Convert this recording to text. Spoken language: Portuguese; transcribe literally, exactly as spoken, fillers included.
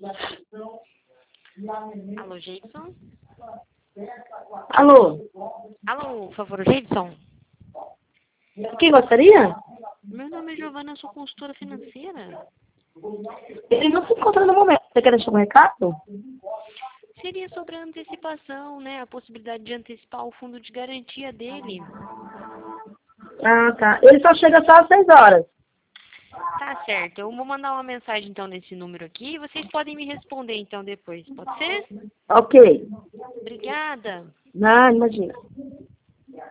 Alô, Gibson? Alô? Alô, por favor, Gibson? Quem gostaria? Meu nome é Giovana, eu sou consultora financeira. Ele não se encontra no momento. Você quer deixar um recado? Seria sobre a antecipação, né? A possibilidade de antecipar o fundo de garantia dele. Ah, tá. Ele só chega só às seis horas. Tá certo. Eu vou mandar uma mensagem, então, nesse número aqui. Vocês podem me responder, então, depois. Pode ser? Ok. Obrigada. Ah, imagina.